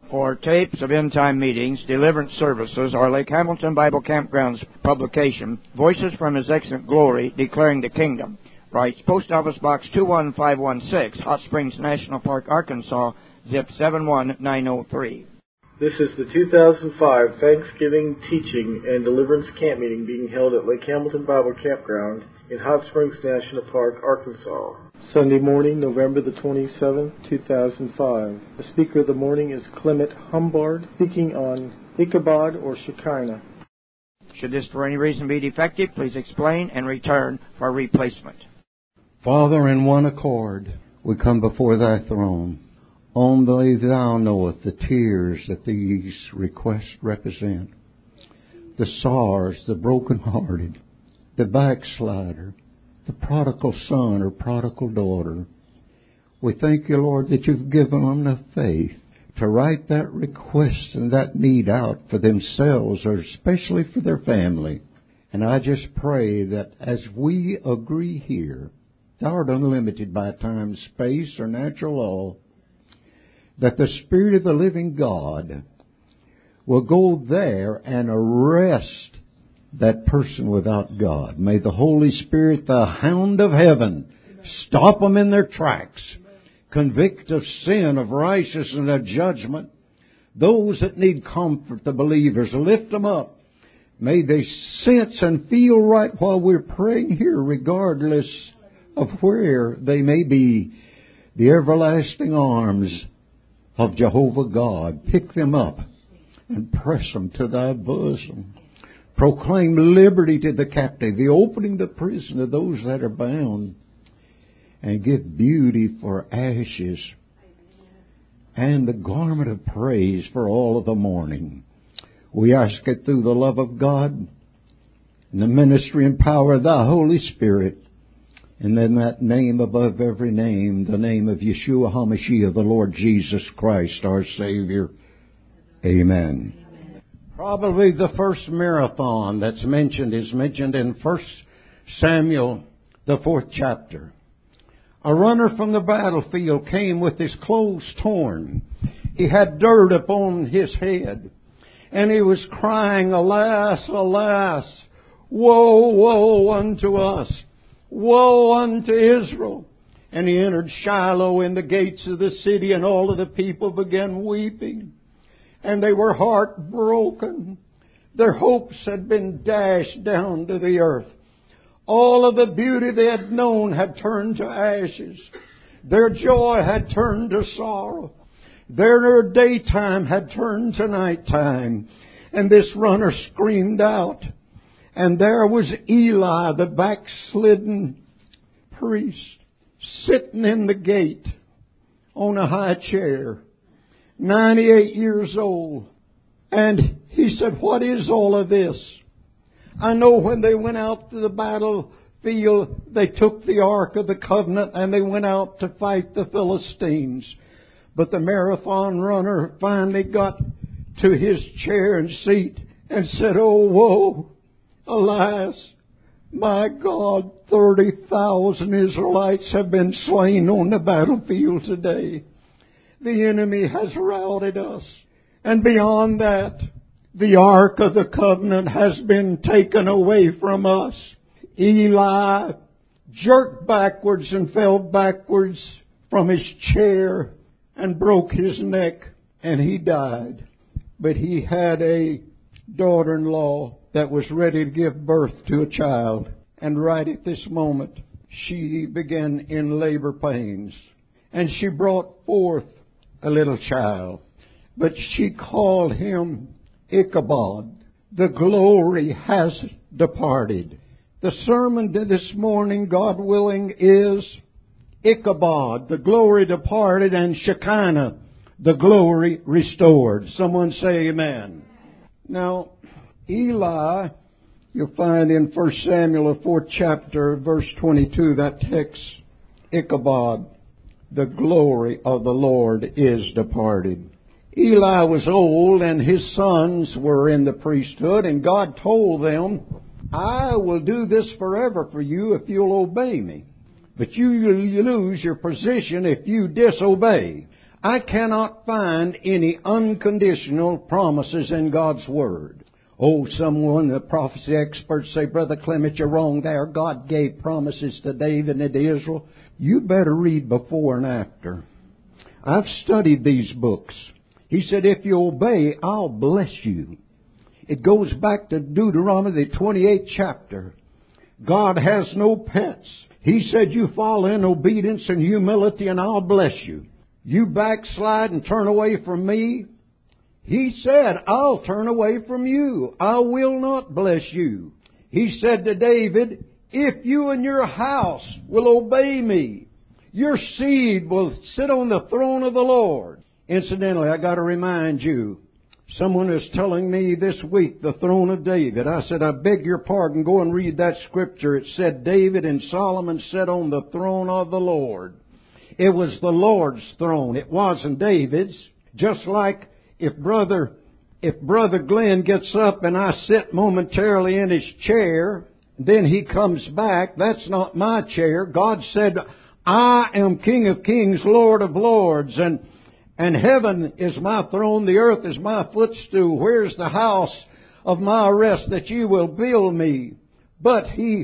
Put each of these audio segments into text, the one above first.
or tapes of end-time meetings, deliverance services, or Lake Hamilton Bible Campground's publication, Voices from His Excellent Glory, Declaring the Kingdom, writes Post Office Box 21516, Hot Springs National Park, Arkansas, zip 71903. This is the 2005 Thanksgiving Teaching and Deliverance Camp Meeting being held at Lake Hamilton Bible Campground in Hot Springs National Park, Arkansas. Sunday morning, November the 27th, 2005. The speaker of the morning is Clement Humbard, speaking on Ichabod or Shekinah. Should this for any reason be defective, please explain and return for replacement. Father, in one accord, we come before Thy throne. Only Thou knowest the tears that these requests represent. The sores, the brokenhearted, the backslider, the prodigal son or prodigal daughter. We thank You, Lord, that You've given them the faith to write that request and that need out for themselves or especially for their family. And I just pray that as we agree here, Thou art unlimited by time, space, or natural law, that the Spirit of the living God will go there and arrest that person without God. May the Holy Spirit, the hound of heaven, stop them in their tracks, convict of sin, of righteousness, and of judgment. Those that need comfort, the believers, lift them up. May they sense and feel right while we're praying here, regardless of where they may be. The everlasting arms of Jehovah God, pick them up and press them to Thy bosom. Proclaim liberty to the captive, the opening the prison to those that are bound, and give beauty for ashes and the garment of praise for all of the mourning. We ask it through the love of God and the ministry and power of Thy Holy Spirit. And then that name above every name, the name of Yeshua HaMashiach, the Lord Jesus Christ, our Savior. Amen. Probably the first marathon that's mentioned is mentioned in 1 Samuel, the 4th chapter. A runner from the battlefield came with his clothes torn. He had dirt upon his head. And he was crying, Alas, alas, woe, woe unto us. Woe unto Israel. And he entered Shiloh in the gates of the city, and all of the people began weeping. And they were heartbroken. Their hopes had been dashed down to the earth. All of the beauty they had known had turned to ashes. Their joy had turned to sorrow. Their daytime had turned to nighttime. And this runner screamed out. And there was Eli, the backslidden priest, sitting in the gate on a high chair, 98 years old. And he said, What is all of this? I know when they went out to the battlefield, they took the Ark of the Covenant and they went out to fight the Philistines. But the marathon runner finally got to his chair and seat and said, Oh, woe! Alas, my God, 30,000 Israelites have been slain on the battlefield today. The enemy has routed us. And beyond that, the Ark of the Covenant has been taken away from us. Eli jerked backwards and fell backwards from his chair and broke his neck, and he died. But he had a daughter-in-law that was ready to give birth to a child. And right at this moment, she began in labor pains. And she brought forth a little child. But she called him Ichabod. The glory has departed. The sermon this morning, God willing, is Ichabod, the glory departed, and Shekinah, the glory restored. Someone say amen. Now, Eli, you'll find in 1 Samuel, the 4th chapter, verse 22, that text, Ichabod, the glory of the Lord is departed. Eli was old and his sons were in the priesthood, and God told them, I will do this forever for you if you'll obey me. But you lose your position if you disobey. I cannot find any unconditional promises in God's Word. Oh, the prophecy experts say, Brother Clement, you're wrong there. God gave promises to David and to Israel. You better read before and after. I've studied these books. He said, if you obey, I'll bless you. It goes back to Deuteronomy, the 28th chapter. God has no pets. He said, you fall in obedience and humility and I'll bless you. You backslide and turn away from me. He said, I'll turn away from you. I will not bless you. He said to David, if you and your house will obey me, your seed will sit on the throne of the Lord. Incidentally, I got to remind you, someone is telling me this week, the throne of David. I said, I beg your pardon, go and read that scripture. It said David and Solomon sat on the throne of the Lord. It was the Lord's throne. It wasn't David's. Just like if Brother Glenn gets up and I sit momentarily in his chair, then he comes back, that's not my chair. God said, I am King of Kings, Lord of Lords, and heaven is my throne, the earth is my footstool. Where's the house of my rest that you will build me? But he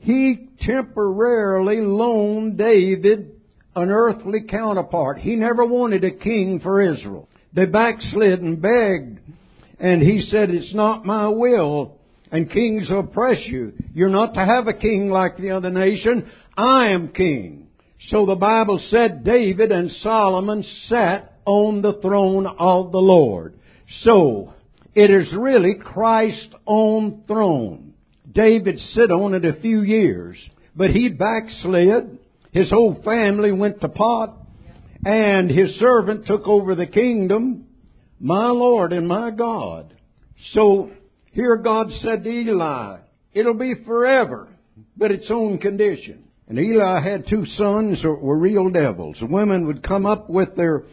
temporarily loaned David an earthly counterpart. He never wanted a king for Israel. They backslid and begged, and he said, it's not my will, and kings oppress you. You're not to have a king like the other nation. I am king. So the Bible said David and Solomon sat on the throne of the Lord. So it is really Christ's own throne. David sat on it a few years, but he backslid. His whole family went to pot, and his servant took over the kingdom, my Lord and my God. So here God said to Eli, it'll be forever, but its own condition. And Eli had two sons that were real devils. The women would come up with their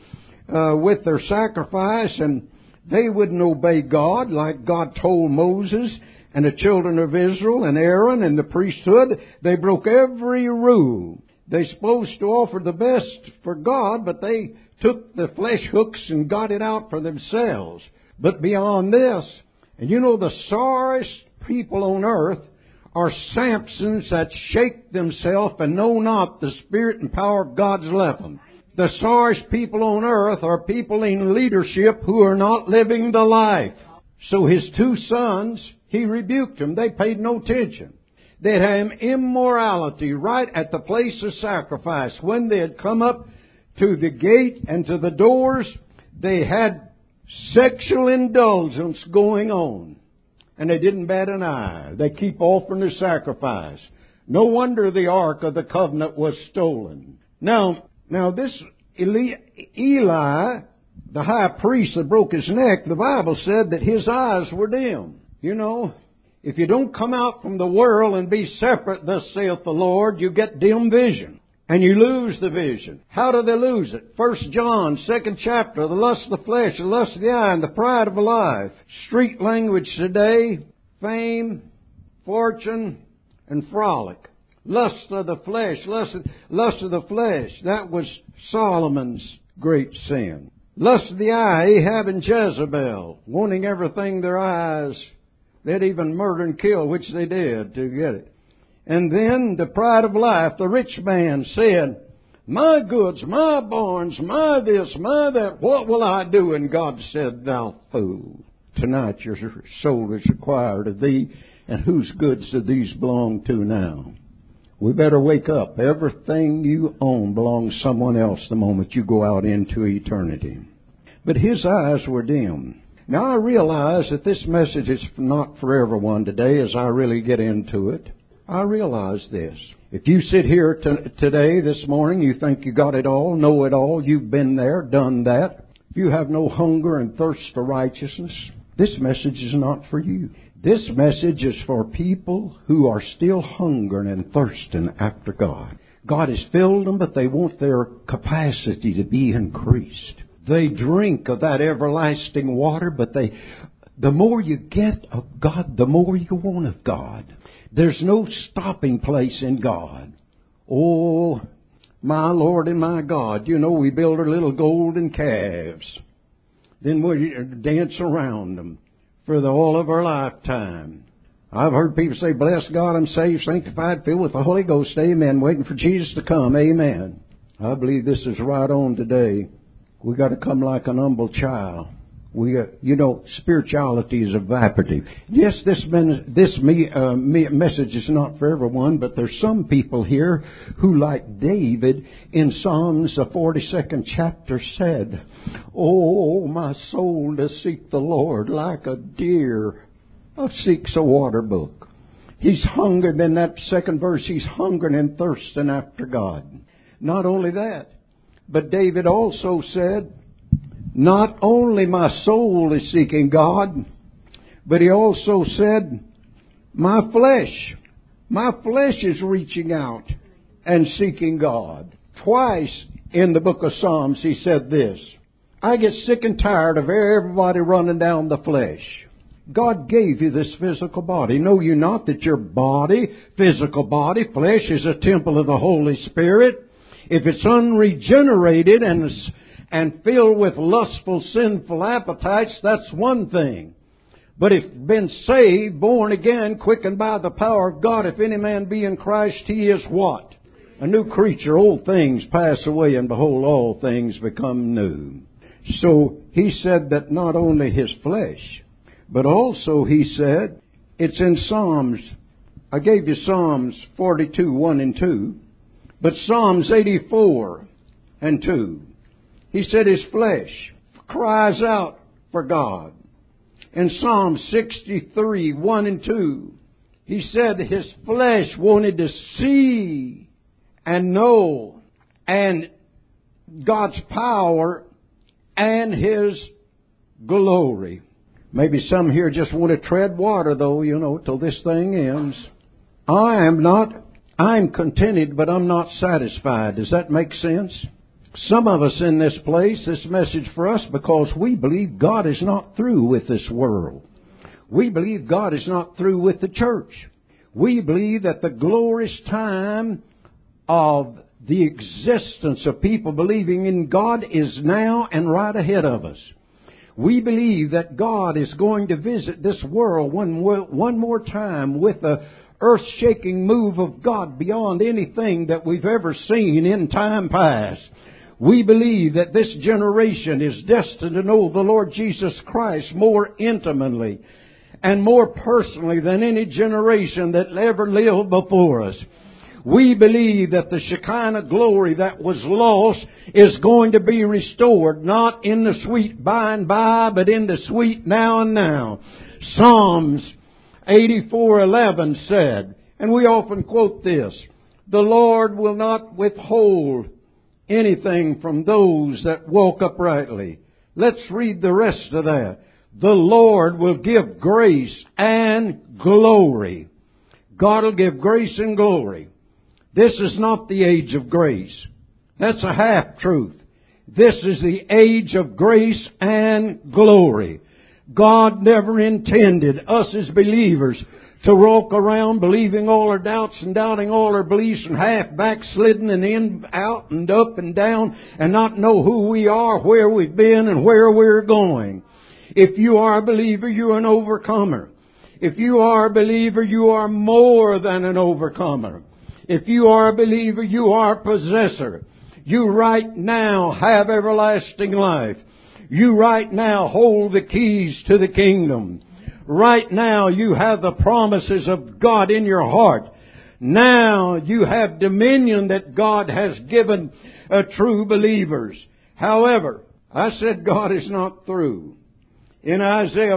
sacrifice, and they wouldn't obey God like God told Moses and the children of Israel and Aaron and the priesthood. They broke every rule. They're supposed to offer the best for God, but they took the flesh hooks and got it out for themselves. But beyond this, and you know the sorriest people on earth are Samsons that shake themselves and know not the spirit and power of God's left them. The sorriest people on earth are people in leadership who are not living the life. So his two sons, he rebuked them. They paid no attention. They had immorality right at the place of sacrifice. When they had come up to the gate and to the doors, they had sexual indulgence going on. And they didn't bat an eye. They keep offering the sacrifice. No wonder the Ark of the Covenant was stolen. Now this Eli, the high priest that broke his neck, the Bible said that his eyes were dim. You know, if you don't come out from the world and be separate, thus saith the Lord, you get dim vision. And you lose the vision. How do they lose it? 1 John, 2nd chapter, the lust of the flesh, the lust of the eye, and the pride of life. Street language today, fame, fortune, and frolic. Lust of the flesh, lust of the flesh. That was Solomon's great sin. Lust of the eye, Ahab and Jezebel, wanting everything their eyes. They'd even murder and kill, which they did to get it. And then the pride of life, the rich man said, my goods, my barns, my this, my that, what will I do? And God said, thou fool, tonight your soul is required of thee, and whose goods do these belong to now? We better wake up. Everything you own belongs to someone else the moment you go out into eternity. But his eyes were dim. Now I realize that this message is not for everyone today as I really get into it. I realize this. If you sit here today, this morning, you think you got it all, know it all, you've been there, done that. If you have no hunger and thirst for righteousness, this message is not for you. This message is for people who are still hungering and thirsting after God. God has filled them, but they want their capacity to be increased. They drink of that everlasting water, but the more you get of God, the more you want of God. There's no stopping place in God. Oh, My Lord and my God. You know, we build our little golden calves. Then we dance around them for all of our lifetime. I've heard people say, bless God, I'm saved, sanctified, filled with the Holy Ghost. Amen. Waiting for Jesus to come. Amen. I believe this is right on today. We got to come like an humble child. Spirituality is evaporative. Yes, this message is not for everyone, but there's some people here who, like David in Psalms, the 42nd chapter said, oh, my soul does seek the Lord like a deer seeks a water brook. He's hungered, in that second verse, he's hungering and thirsting after God. Not only that, but David also said, not only my soul is seeking God, but he also said, my flesh is reaching out and seeking God. Twice in the book of Psalms he said this, I get sick and tired of everybody running down the flesh. God gave you this physical body. Know you not that your body, physical body, flesh is a temple of the Holy Spirit? If it's unregenerated and filled with lustful, sinful appetites, that's one thing. But if been saved, born again, quickened by the power of God, if any man be in Christ, he is what? A new creature. Old things pass away, and behold, all things become new. So he said that not only his flesh, but also he said, it's in Psalms. I gave you Psalms 42, 1 and 2. But Psalms 84 and 2. He said his flesh cries out for God. In Psalm 63, 1 and 2, he said his flesh wanted to see and know and God's power and His glory. Maybe some here just want to tread water, though, till this thing ends. I'm contented, but I'm not satisfied. Does that make sense? Some of us in this place, this message for us, because we believe God is not through with this world. We believe God is not through with the church. We believe that the glorious time of the existence of people believing in God is now and right ahead of us. We believe that God is going to visit this world one more time with a earth-shaking move of God beyond anything that we've ever seen in time past. We believe that this generation is destined to know the Lord Jesus Christ more intimately and more personally than any generation that ever lived before us. We believe that the Shekinah glory that was lost is going to be restored, not in the sweet by and by, but in the sweet now and now. Psalms 84:11 said, and we often quote this, the Lord will not withhold anything from those that walk uprightly. Let's read the rest of that. The Lord will give grace and glory. God will give grace and glory. This is not the age of grace. That's a half-truth. This is the age of grace and glory. God never intended us as believers to walk around believing all our doubts and doubting all our beliefs and half backslidden and in, out and up and down and not know who we are, where we've been and where we're going. If you are a believer, you're an overcomer. If you are a believer, you are more than an overcomer. If you are a believer, you are a possessor. You right now have everlasting life. You right now hold the keys to the kingdom. Right now you have the promises of God in your heart. Now you have dominion that God has given true believers. However, I said God is not through. In Isaiah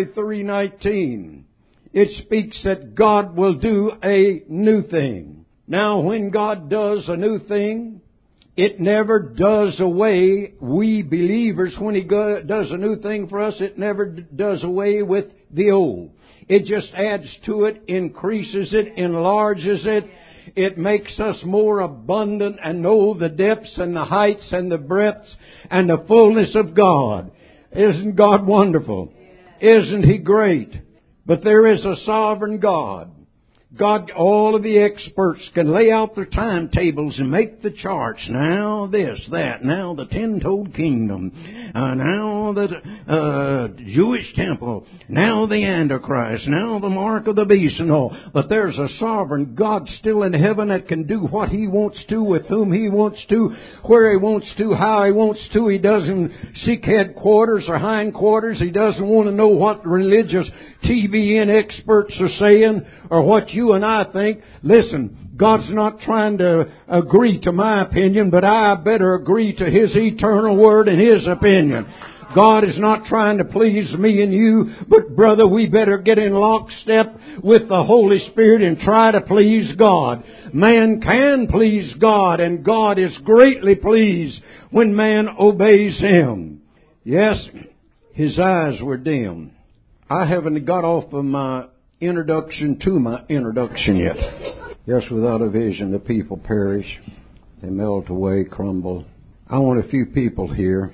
43:19, it speaks that God will do a new thing. Now, when God does a new thing, it never does away, we believers, when He does a new thing for us, it never does away with the old. It just adds to it, increases it, enlarges it. It makes us more abundant and know the depths and the heights and the breadths and the fullness of God. Isn't God wonderful? Isn't He great? But there is a sovereign God. God, all of the experts can lay out their timetables and make the charts. Now this, that, now the 10-toed kingdom, now the Jewish temple, now the Antichrist, now the mark of the beast and all. But there's a sovereign God still in heaven that can do what He wants to, with whom He wants to, where He wants to, how He wants to. He doesn't seek headquarters or hindquarters. He doesn't want to know what religious TVN experts are saying or what you and I think. Listen, God's not trying to agree to my opinion, but I better agree to His eternal word and His opinion. God is not trying to please me and you, but brother, we better get in lockstep with the Holy Spirit and try to please God. Man can please God, and God is greatly pleased when man obeys Him. Yes, his eyes were dim. I haven't got off of my introduction to my introduction yet. Yes, without a vision the people perish. They melt away, crumble. I want a few people here.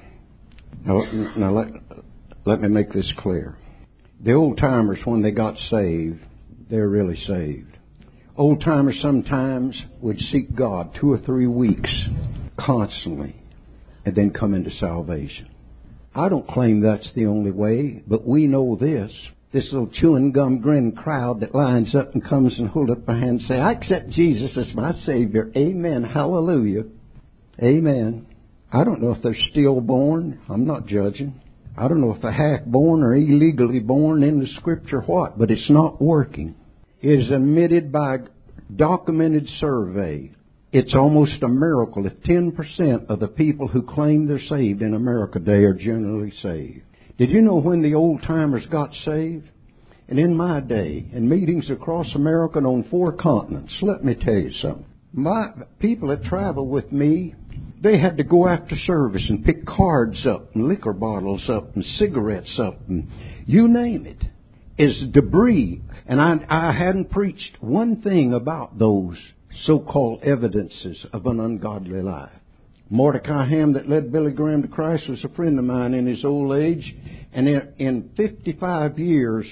Now let me make this clear. The old-timers, when they got saved, they're really saved. Old-timers sometimes would seek God 2 or 3 weeks constantly and then come into salvation. I don't claim that's the only way, but we know this. This little chewing gum grin crowd that lines up and comes and hold up their hand and say, I accept Jesus as my Savior. Amen. Hallelujah. Amen. I don't know if they're stillborn. I'm not judging. I don't know if they're half-born or illegally born in the Scripture or what, but it's not working. It is admitted by documented survey. It's almost a miracle if 10% of the people who claim they're saved in America today are generally saved. Did you know when the old-timers got saved? And in my day, in meetings across America and on 4 continents, let me tell you something. My people that travel with me, they had to go after service and pick cards up and liquor bottles up and cigarettes up and you name it. It's debris. And I hadn't preached one thing about those so-called evidences of an ungodly life. Mordecai Ham, that led Billy Graham to Christ, was a friend of mine in his old age. And in 55 years,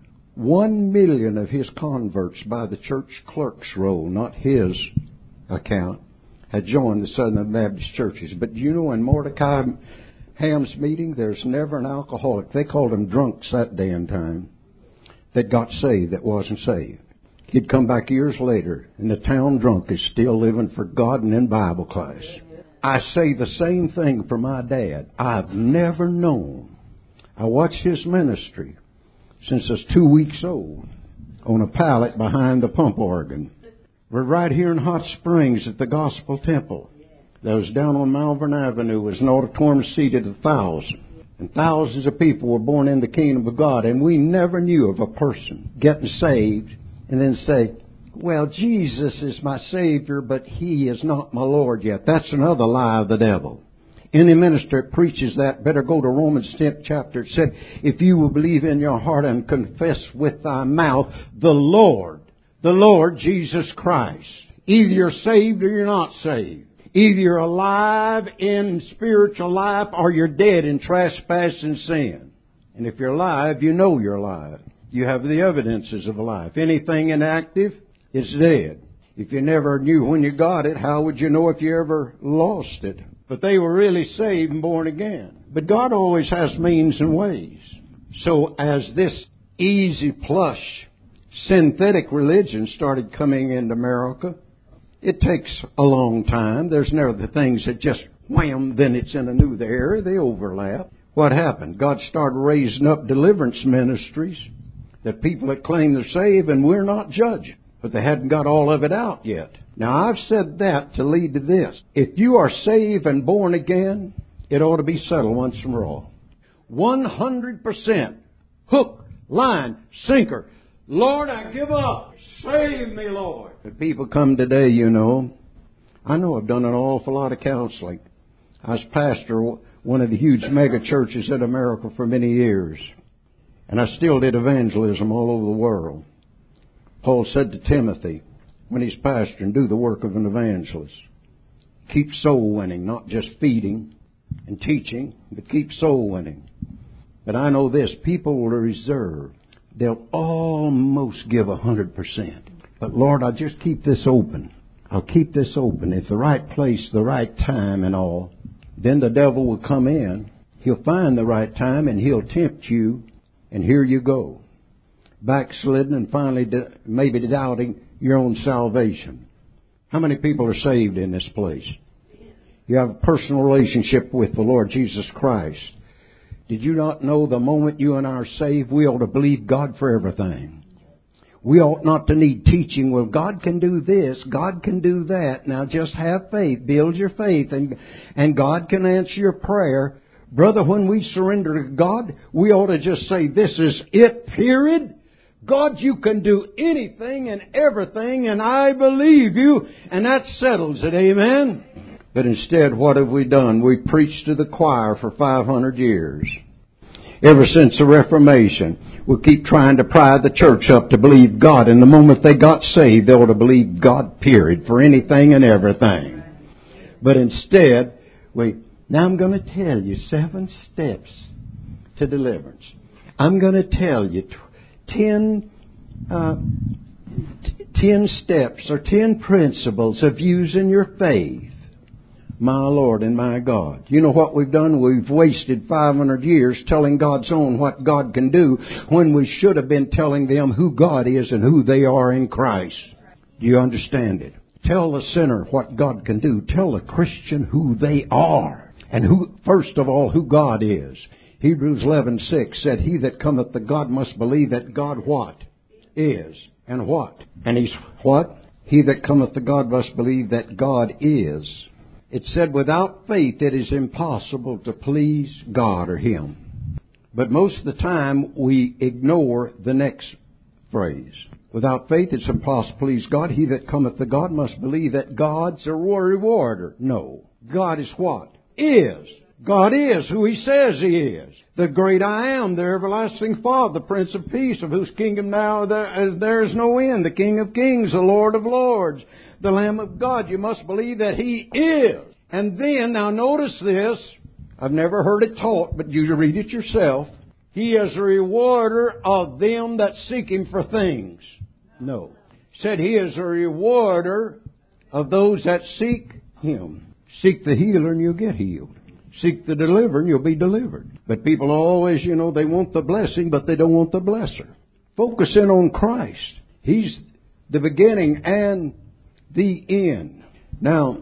1 million of his converts by the church clerk's roll, not his account, had joined the Southern Baptist churches. But you know, in Mordecai Ham's meeting, there's never an alcoholic. They called them drunks that day and time that got saved that wasn't saved. He'd come back years later, and the town drunk is still living for God and in Bible class. I say the same thing for my dad. I've never known. I watched his ministry since I was 2 weeks old on a pallet behind the pump organ. We're right here in Hot Springs at the Gospel Temple. That was down on Malvern Avenue. Was an auditorium seated 1,000. And thousands of people were born in the kingdom of God. And we never knew of a person getting saved and then say, well, Jesus is my Savior, but He is not my Lord yet. That's another lie of the devil. Any minister that preaches that better go to Romans 10th chapter. It said, if you will believe in your heart and confess with thy mouth the Lord Jesus Christ. Either you're saved or you're not saved. Either you're alive in spiritual life or you're dead in trespass and sin. And if you're alive, you know you're alive. You have the evidences of life. Anything inactive is dead. If you never knew when you got it, how would you know if you ever lost it? But they were really saved and born again. But God always has means and ways. So as this easy plush synthetic religion started coming into America, it takes a long time. There's never the things that just wham, then it's in a new area. They overlap. What happened? God started raising up deliverance ministries that people that claim they're saved, and we're not judging. But they hadn't got all of it out yet. Now, I've said that to lead to this. If you are saved and born again, it ought to be settled once and for all. 100%. Hook, line, sinker. Lord, I give up. Save me, Lord. But people come today, you know. I know I've done an awful lot of counseling. I was pastor of one of the huge mega churches in America for many years. And I still did evangelism all over the world. Paul said to Timothy, when he's pastoring, do the work of an evangelist. Keep soul winning, not just feeding and teaching, but keep soul winning. But I know this, people will reserve. They'll almost give 100%. But Lord, I'll just keep this open. I'll keep this open. At the right place, the right time and all. Then the devil will come in. He'll find the right time and he'll tempt you. And here you go. Backslidden and finally maybe doubting your own salvation. How many people are saved in this place? You have a personal relationship with the Lord Jesus Christ. Did you not know the moment you and I are saved, we ought to believe God for everything? We ought not to need teaching. Well, God can do this. God can do that. Now just have faith. Build your faith and God can answer your prayer. Brother, when we surrender to God, we ought to just say, this is it, period. God, you can do anything and everything, and I believe you. And that settles it, amen? But instead, what have we done? We preached to the choir for 500 years. Ever since the Reformation, we keep trying to pry the church up to believe God. And the moment they got saved, they ought to believe God, period, for anything and everything. But instead, now I'm going to tell you 7 steps to deliverance. I'm going to tell you 10 steps or 10 principles of using your faith. My Lord and my God. You know what we've done? We've wasted 500 years telling God's own what God can do when we should have been telling them who God is and who they are in Christ. Do you understand it? Tell the sinner what God can do. Tell the Christian who they are. And first of all, who God is. Hebrews 11:6 said, he that cometh to God must believe that God what? Is. And what? And he's what? He that cometh to God must believe that God is. It said, without faith it is impossible to please God or Him. But most of the time we ignore the next phrase. Without faith it's impossible to please God. He that cometh to God must believe that God's a rewarder. No. God is what? Is. God is who He says He is. The great I am, the everlasting Father, the Prince of Peace, of whose kingdom now there is no end. The King of Kings, the Lord of Lords. The Lamb of God. You must believe that He is. And then, now notice this. I've never heard it taught, but you read it yourself. He is a rewarder of them that seek Him for things. No. He said He is a rewarder of those that seek Him. Seek the healer and you'll get healed. Seek the deliverer and you'll be delivered. But people always, they want the blessing, but they don't want the blesser. Focus in on Christ. He's the beginning and the end. Now,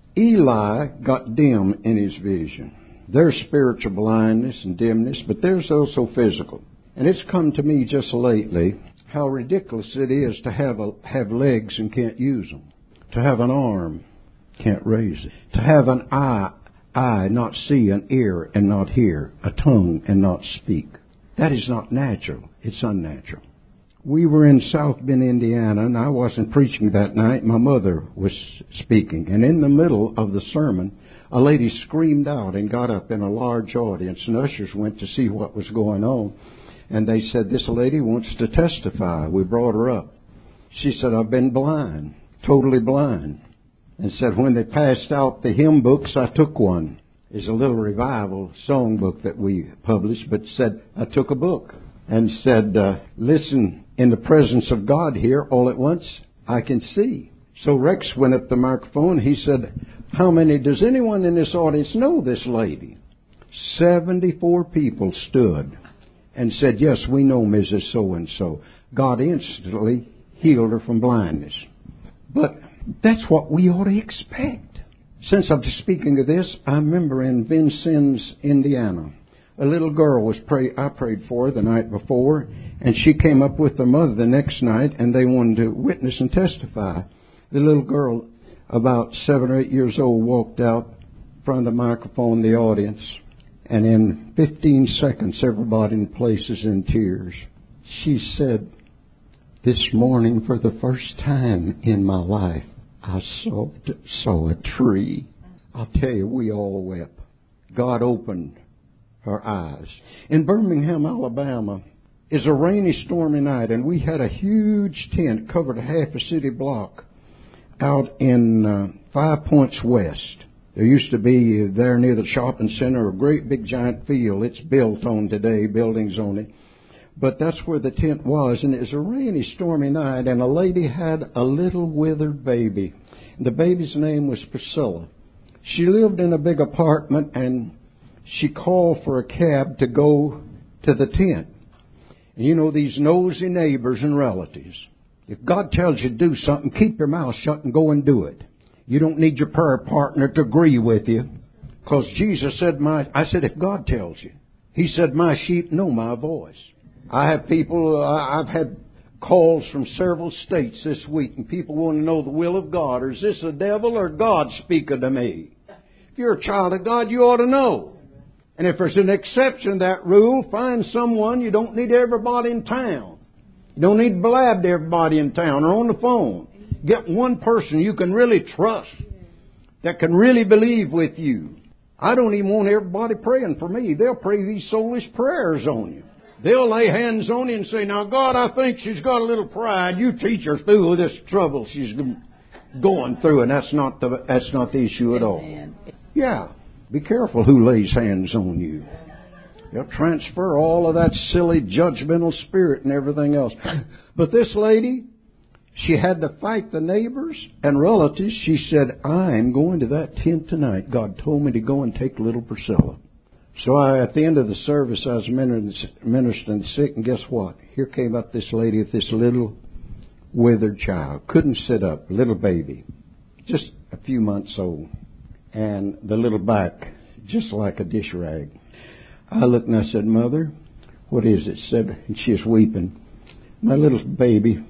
Eli got dim in his vision. There's spiritual blindness and dimness, but there's also physical. And it's come to me just lately how ridiculous it is to have legs and can't use them. To have an arm, can't raise it. To have an eye, not see, an ear and not hear, a tongue and not speak. That is not natural. It's unnatural. We were in South Bend, Indiana, and I wasn't preaching that night. My mother was speaking. And in the middle of the sermon, a lady screamed out and got up in a large audience. And ushers went to see what was going on. And they said, this lady wants to testify. We brought her up. She said, I've been blind, totally blind. And said, when they passed out the hymn books, I took one. It's a little revival song book that we published, but said, I took a book. And said, listen, in the presence of God here, all at once, I can see. So Rex went up the microphone. He said, does anyone in this audience know this lady? 74 people stood and said, yes, we know Mrs. So-and-so. God instantly healed her from blindness. But that's what we ought to expect. Since I'm speaking of this, I remember in Vincennes, Indiana, a little girl I prayed for the night before, and she came up with her mother the next night, and they wanted to witness and testify. The little girl, about 7 or 8 years old, walked out in front of the microphone, the audience, and in 15 seconds, everybody in place is in tears. She said, this morning, for the first time in my life, I saw a tree. I'll tell you, we all wept. God opened her eyes. In Birmingham, Alabama, is a rainy, stormy night, and we had a huge tent covered half a city block out in 5 Points West. There used to be there near the shopping center a great big giant field. It's built on today, buildings on it. But that's where the tent was, and it was a rainy, stormy night, and a lady had a little withered baby. The baby's name was Priscilla. She lived in a big apartment, and she called for a cab to go to the tent. And you know, these nosy neighbors and relatives. If God tells you to do something, keep your mouth shut and go and do it. You don't need your prayer partner to agree with you. Because Jesus said, I said, if God tells you. He said, my sheep know my voice. I have people, I've had calls from several states this week, and people want to know the will of God. Or is this the devil or God speaking to me? If you're a child of God, you ought to know. And if there's an exception to that rule, find someone. You don't need everybody in town. You don't need to blab to everybody in town or on the phone. Get one person you can really trust, that can really believe with you. I don't even want everybody praying for me. They'll pray these soulish prayers on you. They'll lay hands on you and say, now, God, I think she's got a little pride. You teach her through this trouble she's going through. And that's not the issue at all. Yeah. Be careful who lays hands on you. They'll transfer all of that silly judgmental spirit and everything else. But this lady, she had to fight the neighbors and relatives. She said, I'm going to that tent tonight. God told me to go and take little Priscilla. So at the end of the service, I was ministering sick, and guess what? Here came up this lady with this little withered child. Couldn't sit up, little baby, just a few months old. And the little back, just like a dish rag. I looked and I said, Mother, what is it? And she was weeping. My little baby,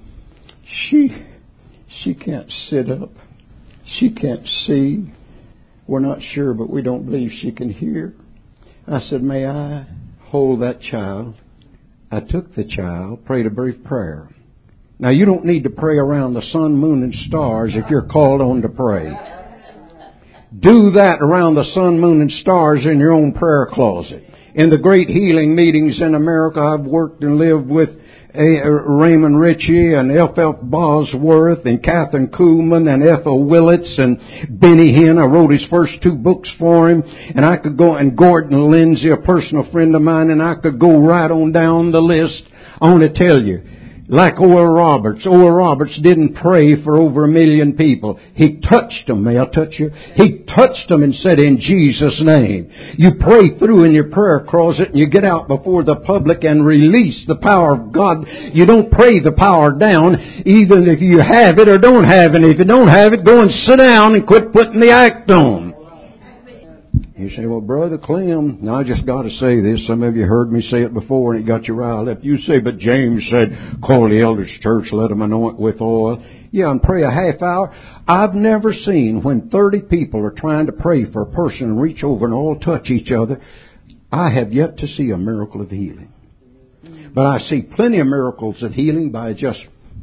she can't sit up. She can't see. We're not sure, but we don't believe she can hear. I said, may I hold that child? I took the child, prayed a brief prayer. Now, you don't need to pray around the sun, moon, and stars if you're called on to pray. Do that around the sun, moon, and stars in your own prayer closet. In the great healing meetings in America, I've worked and lived with Raymond Ritchie and F.F. Bosworth and Catherine Kuhlman and Ethel Willits and Benny Hinn. I wrote his first 2 books for him. And I could go, and Gordon Lindsay, a personal friend of mine, and I could go right on down the list. I want to tell you, like Oral Roberts didn't pray for over 1 million people. He touched them. May I touch you? He touched them and said, in Jesus' name. You pray through in your prayer closet and you get out before the public and release the power of God. You don't pray the power down, even if you have it or don't have it. If you don't have it, go and sit down and quit putting the act on. You say, well, Brother Clem, now I just got to say this. Some of you heard me say it before and it got you riled up. You say, but James said, call the elders church, let them anoint with oil. Yeah, and pray a half hour. I've never seen when 30 people are trying to pray for a person and reach over and all touch each other. I have yet to see a miracle of healing. But I see plenty of miracles of healing by just,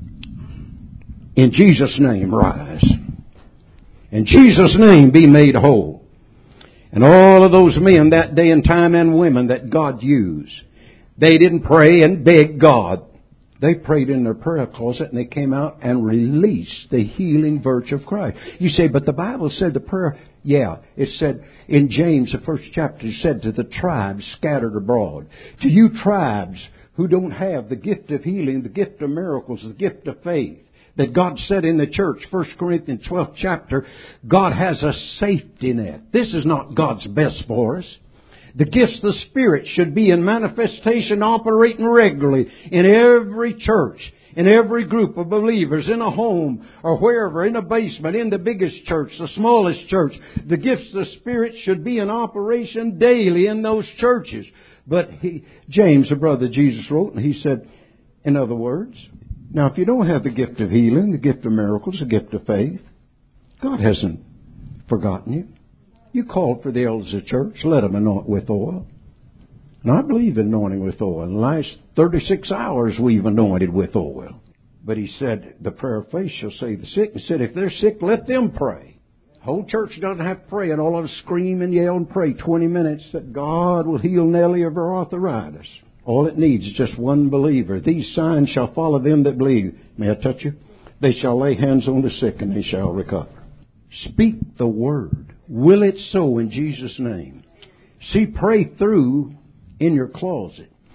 in Jesus' name, rise. In Jesus' name, be made whole. And all of those men that day and time and women that God used, they didn't pray and beg God. They prayed in their prayer closet and they came out and released the healing virtue of Christ. You say, but the Bible said the prayer, yeah, it said in James, the 1st chapter, it said to the tribes scattered abroad. To you tribes who don't have the gift of healing, the gift of miracles, the gift of faith, that God said in the church, 1 Corinthians 12th chapter, God has a safety net. This is not God's best for us. The gifts of the Spirit should be in manifestation, operating regularly in every church, in every group of believers, in a home or wherever, in a basement, in the biggest church, the smallest church. The gifts of the Spirit should be in operation daily in those churches. But James, the brother Jesus, wrote, and he said, in other words, now, if you don't have the gift of healing, the gift of miracles, the gift of faith, God hasn't forgotten you. You called for the elders of the church, let them anoint with oil. And I believe in anointing with oil. In the last 36 hours, we've anointed with oil. But he said, the prayer of faith shall save the sick. He said, if they're sick, let them pray. The whole church doesn't have to pray, and all of us scream and yell and pray 20 minutes that God will heal Nellie of her arthritis. All it needs is just one believer. These signs shall follow them that believe. May I touch you? They shall lay hands on the sick and they shall recover. Speak the word. Will it so in Jesus' name? See, pray through in your closet.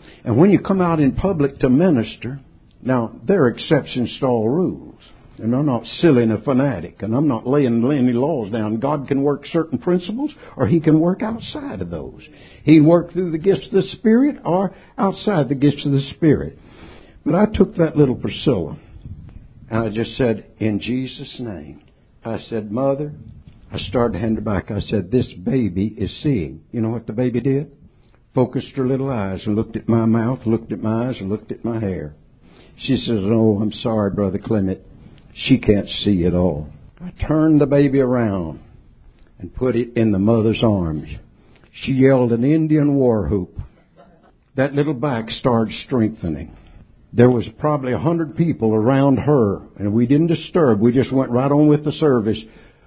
And when you come out in public to minister, now, there are exceptions to all rules. And I'm not silly and a fanatic, and I'm not laying any laws down. God can work certain principles, or He can work outside of those. He can work through the gifts of the Spirit or outside the gifts of the Spirit. But I took that little Priscilla, and I just said, in Jesus' name. I said, Mother, I started to hand her back. I said, this baby is seeing. You know what the baby did? Focused her little eyes and looked at my mouth, looked at my eyes, and looked at my hair. She says, oh, I'm sorry, Brother Clement. She can't see at all. I turned the baby around and put it in the mother's arms. She yelled an Indian war whoop. That little back started strengthening. There was probably 100 people around her, and we didn't disturb. We just went right on with the service.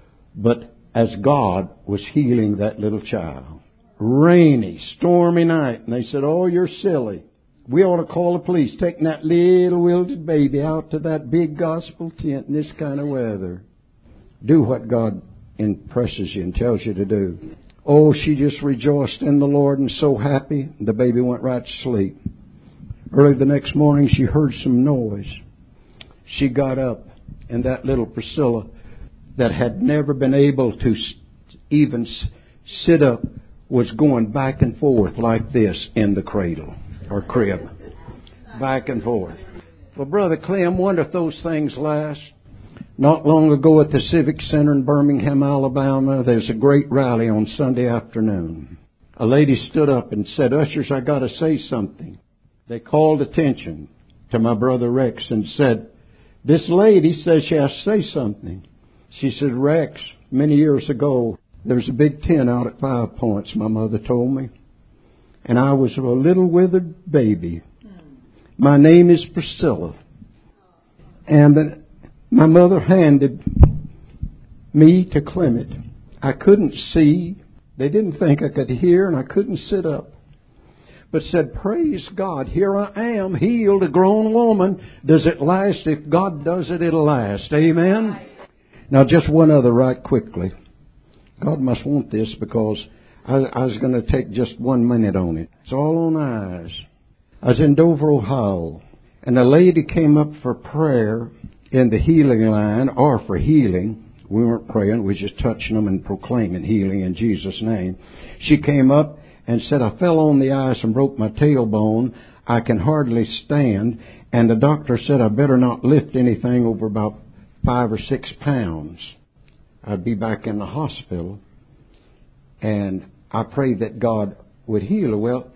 But as God was healing that little child, rainy, stormy night, and they said, oh, you're silly. We ought to call the police, taking that little wilted baby out to that big gospel tent in this kind of weather. Do what God impresses you and tells you to do. Oh, she just rejoiced in the Lord and so happy. The baby went right to sleep. Early the next morning, she heard some noise. She got up, and that little Priscilla that had never been able to even sit up was going back and forth like this in the cradle. Or crib. Back and forth. Well, Brother Clem, wonder if those things last. Not long ago at the Civic Center in Birmingham, Alabama, there's a great rally on Sunday afternoon. A lady stood up and said, ushers, I got to say something. They called attention to my brother Rex and said, this lady says she has to say something. She said, Rex, many years ago, there's a big tent out at 5 Points, my mother told me. And I was a little withered baby. My name is Priscilla. And my mother handed me to Clement. I couldn't see. They didn't think I could hear, and I couldn't sit up. But said, praise God, here I am, healed, a grown woman. Does it last? If God does it, it'll last. Amen? Now, just one other right quickly. God must want this because I was going to take just 1 minute on it. It's all on eyes. I was in Dover, Ohio, and a lady came up for prayer in the healing line, or for healing. We weren't praying, we were just touching them and proclaiming healing in Jesus' name. She came up and said, I fell on the ice and broke my tailbone. I can hardly stand. And the doctor said I better not lift anything over about 5 or 6 pounds. I'd be back in the hospital. And I prayed that God would heal her. Well,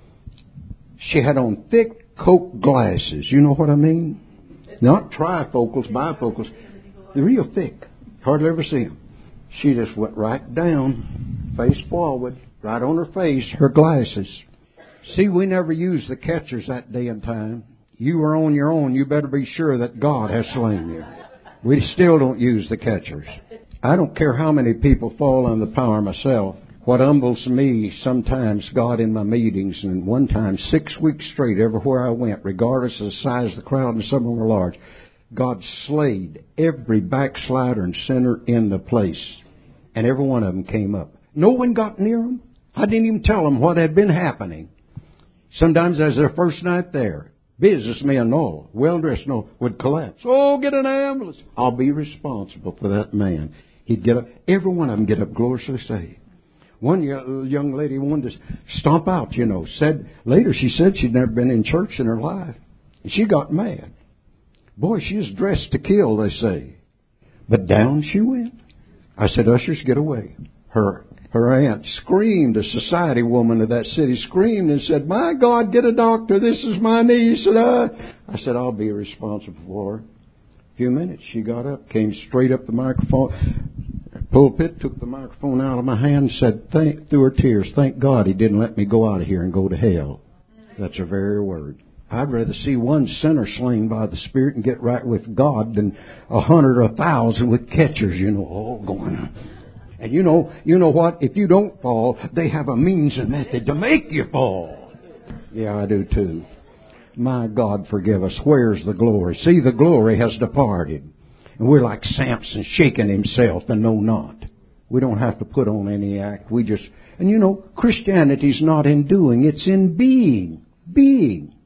she had on thick Coke glasses. You know what I mean? Not trifocals, bifocals. They're real thick. Hardly ever see them. She just went right down, face forward, right on her face, her glasses. See, we never used the catchers that day and time. You were on your own. You better be sure that God has slain you. We still don't use the catchers. I don't care how many people fall on the power myself. What humbles me, sometimes God in my meetings, and one time 6 weeks straight, everywhere I went, regardless of the size of the crowd, and some of them were large, God slayed every backslider and sinner in the place. And every one of them came up. No one got near them. I didn't even tell them what had been happening. Sometimes as their first night there, businessmen and all, well-dressed and all, would collapse. Oh, get an ambulance. I'll be responsible for that man. He'd get up. Every one of them get up gloriously saved. One young lady wanted to stomp out, Later she said she'd never been in church in her life. And she got mad. Boy, she was dressed to kill, they say. But down she went. I said, ushers, get away. Her aunt screamed, a society woman of that city screamed and said, my God, get a doctor. This is my niece. I said, I'll be responsible for her. A few minutes, she got up, came straight up the microphone, pulpit, took the microphone out of my hand, said, through her tears, thank God He didn't let me go out of here and go to hell. That's her very word. I'd rather see one sinner slain by the Spirit and get right with God than 100 or 1,000 with catchers, all going on. And you know what? If you don't fall, they have a means and method to make you fall. Yeah, I do too. My God, forgive us. Where's the glory? See, the glory has departed. And we're like Samson shaking himself and know not. We don't have to put on any act. And Christianity's not in doing, it's in being. Being.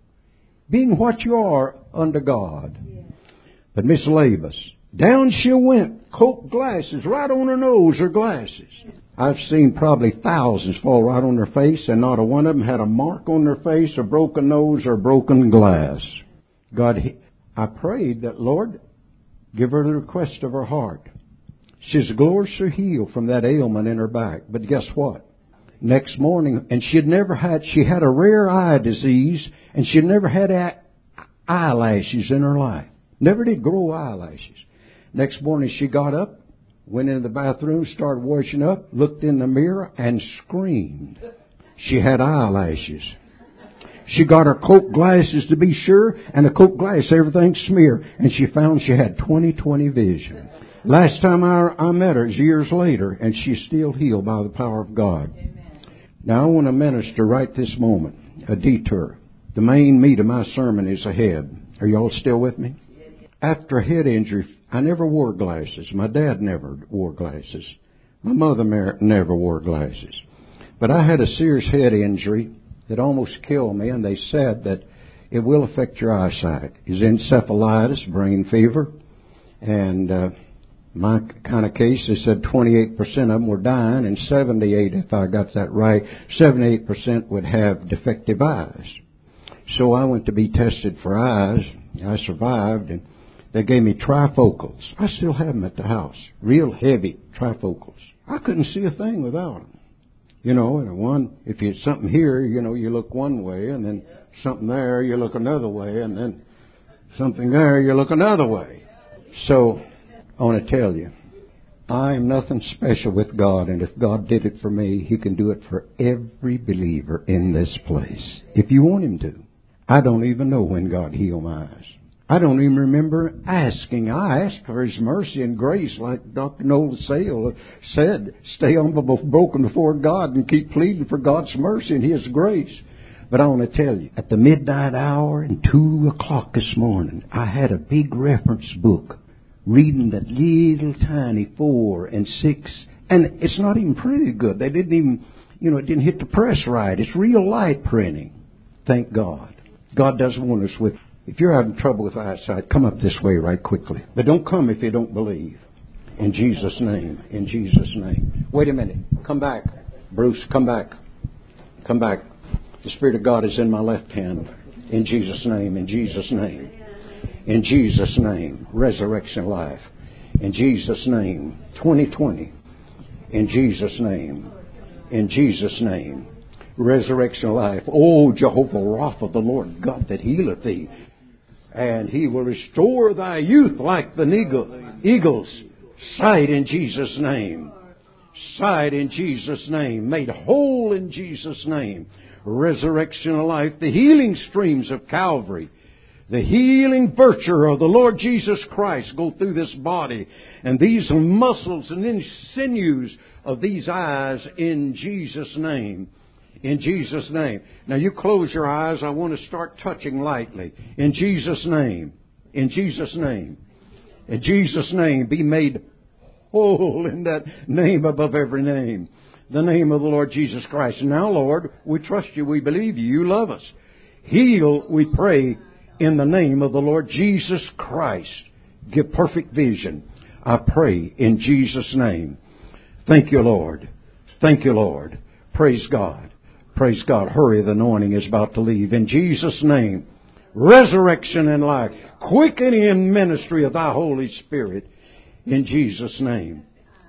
being what you are unto God. But Miss Labus, down she went, Coke glasses, right on her nose, her glasses. I've seen probably thousands fall right on their face, and not a one of them had a mark on their face, a broken nose, or a broken glass. God, I prayed that, Lord, give her the request of her heart. She's gloriously healed from that ailment in her back. But guess what? Next morning, and she had a rare eye disease, and she'd never had eyelashes in her life. Never did grow eyelashes. Next morning she got up, went into the bathroom, started washing up, looked in the mirror, and screamed. She had eyelashes. She got her Coke glasses to be sure, and the Coke glass, everything smeared, and she found she had 20/20 vision. Last time I met her is years later, and she's still healed by the power of God. Now I want to minister right this moment, a detour. The main meat of my sermon is ahead. Are you all still with me? After a head injury, I never wore glasses. My dad never wore glasses. My mother never wore glasses. But I had a serious head injury that almost killed me, and they said that it will affect your eyesight. It's encephalitis, brain fever, and my kind of case, they said 28% of them were dying, and 78, if I got that right, 78% would have defective eyes. So I went to be tested for eyes. I survived, and they gave me trifocals. I still have them at the house. Real heavy trifocals. I couldn't see a thing without them. You know, and one, if you something here, you know, you look one way, and then something there, you look another way, and then something there, you look another way. So I want to tell you, I am nothing special with God, and if God did it for me, He can do it for every believer in this place, if you want Him to. I don't even know when God healed my eyes. I don't even remember asking. I asked for His mercy and grace, like Dr. Noel Sale said, stay broken before God and keep pleading for God's mercy and His grace. But I want to tell you, at the midnight hour and 2 o'clock this morning, I had a big reference book reading that little tiny 4 and 6, and it's not even printed good. They didn't even, it didn't hit the press right. It's real light printing. Thank God. God doesn't want us with. If you're having trouble with eyesight, come up this way right quickly. But don't come if you don't believe. In Jesus' name. In Jesus' name. Wait a minute. Come back. Bruce, come back. Come back. The Spirit of God is in my left hand. In Jesus' name. In Jesus' name. In Jesus' name. Resurrection life. In Jesus' name. 2020. In Jesus' name. In Jesus' name. Resurrection life. Oh, Jehovah Rapha, the Lord God that healeth thee. And He will restore thy youth like the eagles. Sight in Jesus' name. Sight in Jesus' name. Made whole in Jesus' name. Resurrection life. The healing streams of Calvary. The healing virtue of the Lord Jesus Christ go through this body. And these muscles and sinews of these eyes in Jesus' name. In Jesus' name. Now you close your eyes. I want to start touching lightly. In Jesus' name. In Jesus' name. In Jesus' name. Be made whole in that name above every name. The name of the Lord Jesus Christ. Now, Lord, we trust You. We believe You. You love us. Heal, we pray, in the name of the Lord Jesus Christ. Give perfect vision. I pray in Jesus' name. Thank You, Lord. Thank You, Lord. Praise God. Praise God. Hurry, the anointing is about to leave. In Jesus' name, resurrection and life, quickening in ministry of Thy Holy Spirit. In Jesus' name.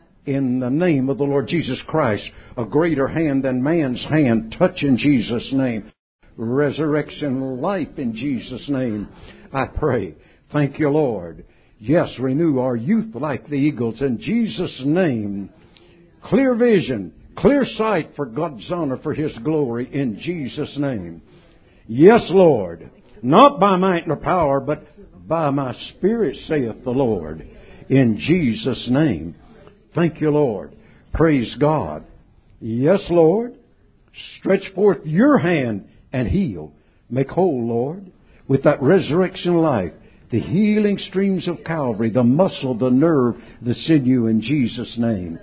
In the name of the Lord Jesus Christ, a greater hand than man's hand, touch in Jesus' name. Resurrection life in Jesus' name. I pray. Thank You, Lord. Yes, renew our youth like the eagles in Jesus' name. Clear vision. Clear sight for God's honor, for His glory, in Jesus' name. Yes, Lord. Not by might nor power, but by my Spirit, saith the Lord. In Jesus' name. Thank You, Lord. Praise God. Yes, Lord. Stretch forth Your hand and heal. Make whole, Lord, with that resurrection life. The healing streams of Calvary, the muscle, the nerve, the sinew, in Jesus' name.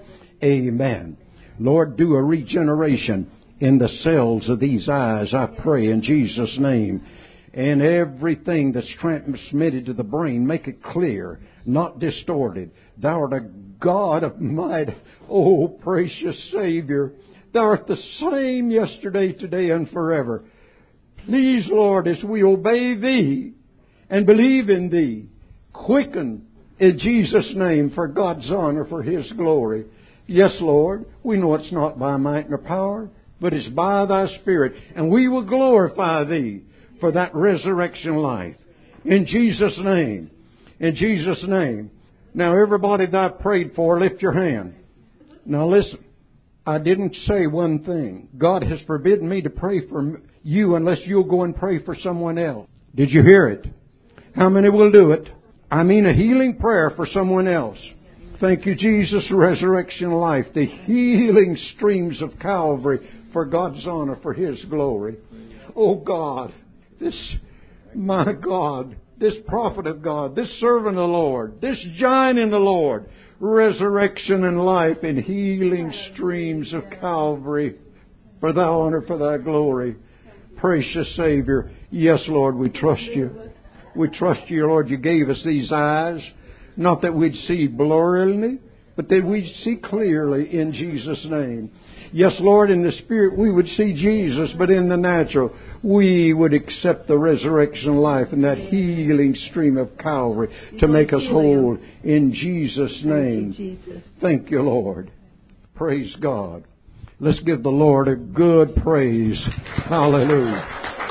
Amen. Lord, do a regeneration in the cells of these eyes, I pray in Jesus' name. And everything that's transmitted to the brain, make it clear, not distorted. Thou art a God of might. Oh, precious Savior. Thou art the same yesterday, today, and forever. Please, Lord, as we obey Thee and believe in Thee, quicken in Jesus' name for God's honor, for His glory. Yes, Lord, we know it's not by might nor power, but it's by Thy Spirit. And we will glorify Thee for that resurrection life. In Jesus' name. In Jesus' name. Now, everybody that I prayed for, lift your hand. Now, listen. I didn't say one thing. God has forbidden me to pray for you unless you'll go and pray for someone else. Did you hear it? How many will do it? I mean a healing prayer for someone else. Thank you, Jesus, resurrection life, the healing streams of Calvary for God's honor, for His glory. Oh God, my God, this prophet of God, this servant of the Lord, this giant in the Lord, resurrection and life in healing streams of Calvary for Thy honor, for Thy glory. Precious Savior, yes, Lord, we trust You. We trust You, Lord. You gave us these eyes, not that we'd see blurrily, but that we'd see clearly in Jesus' name. Yes, Lord, in the Spirit we would see Jesus, but in the natural we would accept the resurrection life and that healing stream of Calvary to make us whole in Jesus' name. Thank You, Lord. Praise God. Let's give the Lord a good praise. Hallelujah.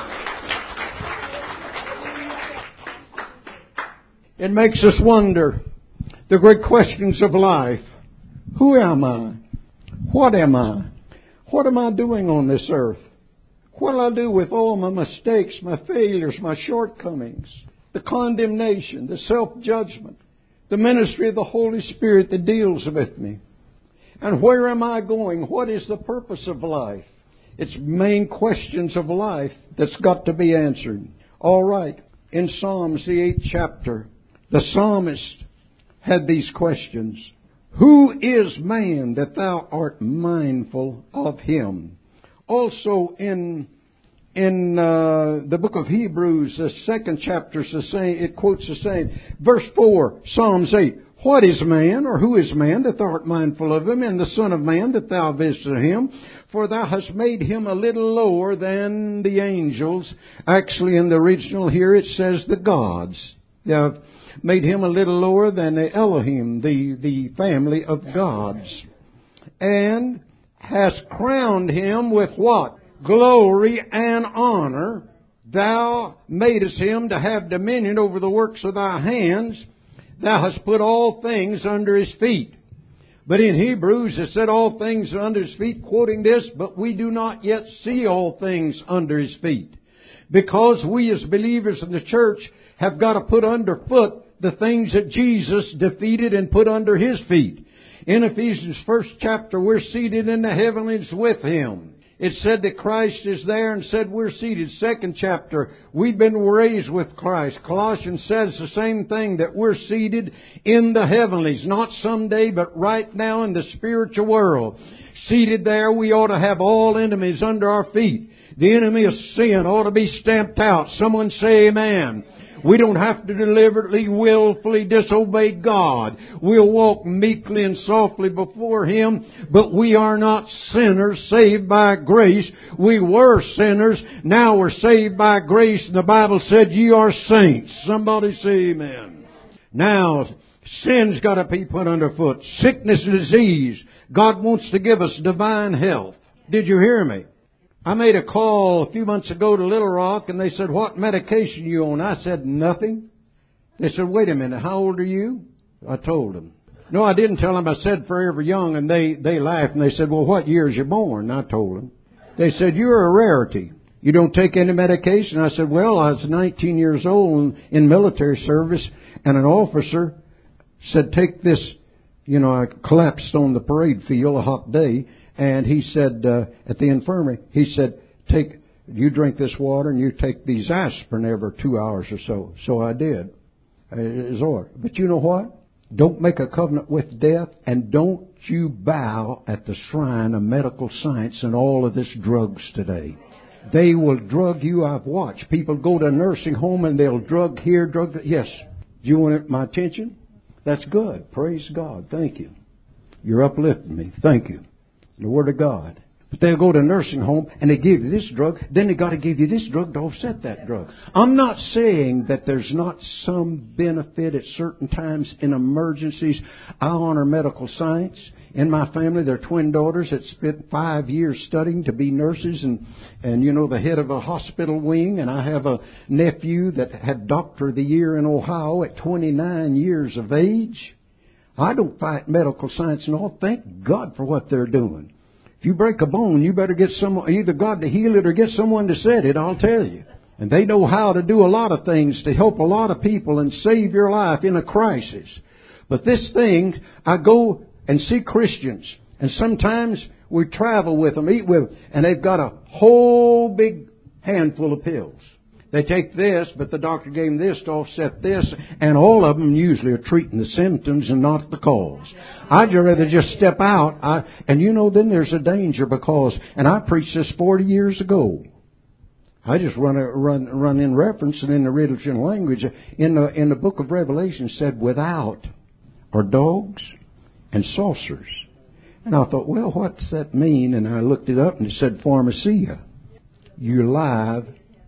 It makes us wonder the great questions of life. Who am I? What am I? What am I doing on this earth? What will I do with all my mistakes, my failures, my shortcomings, the condemnation, the self-judgment, the ministry of the Holy Spirit that deals with me? And where am I going? What is the purpose of life? It's main questions of life that's got to be answered. All right. In Psalms, the 8th chapter, the psalmist had these questions. Who is man that Thou art mindful of him? Also in the book of Hebrews, the 2nd chapter, it quotes the same. Verse 4, Psalms 8. What is man, or who is man, that Thou art mindful of him, and the Son of Man, that Thou visitest him? For Thou hast made him a little lower than the angels. Actually, in the original here, it says the gods. Thou hast made him a little lower than the Elohim, the family of gods. And hast crowned him with what? Glory and honor. Thou madest him to have dominion over the works of Thy hands. Thou hast put all things under his feet. But in Hebrews it said all things are under his feet, quoting this, but we do not yet see all things under his feet. Because we as believers in the church have got to put underfoot the things that Jesus defeated and put under His feet. In Ephesians 1st chapter, we're seated in the heavenlies with Him. It said that Christ is there and said we're seated. 2nd chapter, we've been raised with Christ. Colossians says the same thing, that we're seated in the heavenlies. Not someday, but right now in the spiritual world. Seated there, we ought to have all enemies under our feet. The enemy of sin ought to be stamped out. Someone say amen. We don't have to deliberately, willfully disobey God. We'll walk meekly and softly before Him, but we are not sinners saved by grace. We were sinners. Now we're saved by grace. And the Bible said, ye are saints. Somebody say amen. Now, sin's got to be put underfoot. Sickness and disease. God wants to give us divine health. Did you hear me? I made a call a few months ago to Little Rock, and they said, what medication you on? I said, nothing. They said, wait a minute, how old are you? I told them. No, I didn't tell them. I said forever young, and they laughed, and they said, well, what year is you born? I told them. They said, you're a rarity. You don't take any medication? I said, well, I was 19 years old in military service, and an officer said, take this. You know, I collapsed on the parade field, a hot day. And he said, at the infirmary, he said, you drink this water and you take these aspirin every 2 hours or so. So I did. But you know what? Don't make a covenant with death, and don't you bow at the shrine of medical science and all of this drugs today. They will drug you. I've watched people go to a nursing home and they'll drug here, drug there. Yes. Do you want my attention? That's good. Praise God. Thank you. You're uplifting me. Thank you. The Word of God. But they'll go to a nursing home and they give you this drug. Then they got to give you this drug to offset that drug. I'm not saying that there's not some benefit at certain times in emergencies. I honor medical science. In my family, there are twin daughters that spent 5 years studying to be nurses and you know, the head of a hospital wing. And I have a nephew that had Doctor of the Year in Ohio at 29 years of age. I don't fight medical science and all. Thank God for what they're doing. If you break a bone, you better get either God to heal it or get someone to set it, I'll tell you. And they know how to do a lot of things to help a lot of people and save your life in a crisis. But this thing, I go and see Christians, and sometimes we travel with them, eat with them, and they've got a whole big handful of pills. They take this, but the doctor gave them this to offset this, and all of them usually are treating the symptoms and not the cause. I'd rather just step out, and you know, then there's a danger because, and I preached this 40 years ago. I just run in reference and in the original language. In the book of Revelation said, without are dogs and saucers. And I thought, well, what's that mean? And I looked it up and it said pharmacia. You're live.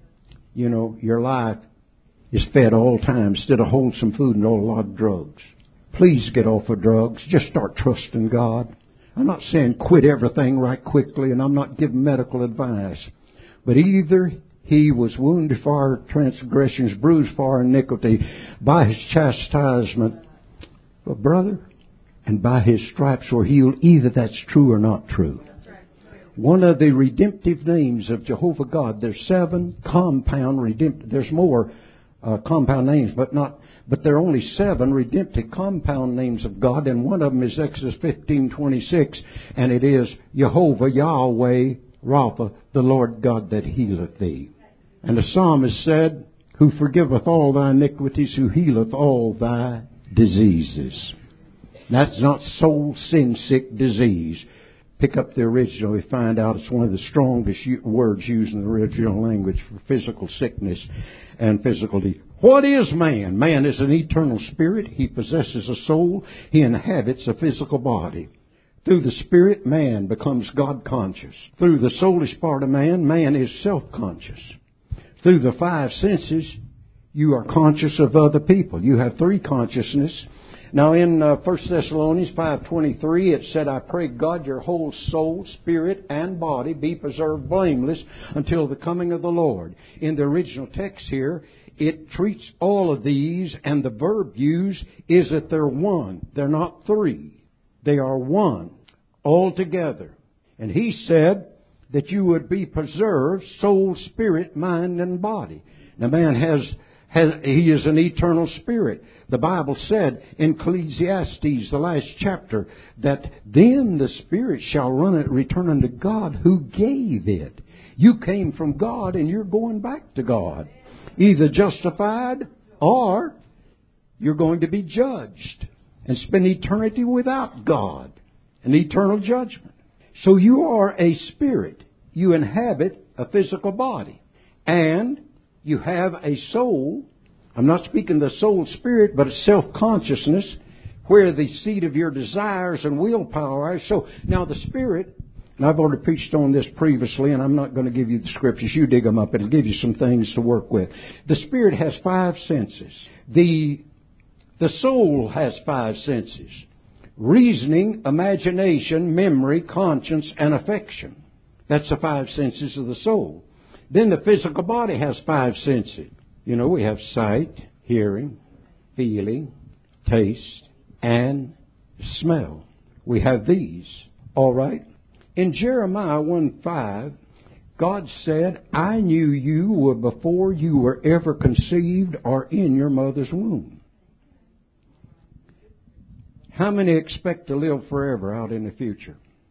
You know, your life is fed all times instead of wholesome food and a lot of drugs. Please get off of drugs. Just start trusting God. I'm not saying quit everything right quickly, and I'm not giving medical advice. But either He was wounded for our transgressions, bruised for our iniquity, by His chastisement, but brother, and by His stripes we're healed. Either that's true or not true. One of the redemptive names of Jehovah God, there's 7 compound redemptive, there's more compound names, but there are only 7 redemptive compound names of God, and one of them is Exodus 15:26, and it is Jehovah, Yahweh, Rapha, the Lord God that healeth thee. And the psalmist said, who forgiveth all thy iniquities, who healeth all thy diseases. That's not soul sin sick disease. Pick up the original, we find out it's one of the strongest words used in the original language for physical sickness and physical disease. What is man? Man is an eternal spirit. He possesses a soul. He inhabits a physical body. Through the spirit, man becomes God-conscious. Through the soulish part of man, man is self-conscious. Through the 5 senses, you are conscious of other people. You have 3 consciousness. Now in 1 Thessalonians 5:23 it said, I pray God your whole soul, spirit, and body be preserved blameless until the coming of the Lord. In the original text here, it treats all of these, and the verb used is that they're one. They're not 3. They are one altogether. And He said that you would be preserved, soul, spirit, mind, and body. Now man he is an eternal spirit. The Bible said in Ecclesiastes, the last chapter, that then the spirit shall return unto God who gave it. You came from God and you're going back to God. Either justified or you're going to be judged and spend eternity without God. An eternal judgment. So you are a spirit. You inhabit a physical body. And you have a soul. I'm not speaking the soul spirit, but a self-consciousness where the seat of your desires and willpower are. So now the spirit, and I've already preached on this previously, and I'm not going to give you the scriptures. You dig them up. It'll give you some things to work with. The spirit has 5 senses. The soul has 5 senses. Reasoning, imagination, memory, conscience, and affection. That's the 5 senses of the soul. Then the physical body has 5 senses. You know, we have sight, hearing, feeling, taste, and smell. We have these. All right? In Jeremiah 1:5, God said, I knew you before you were ever conceived or in your mother's womb. How many expect to live forever out in the future?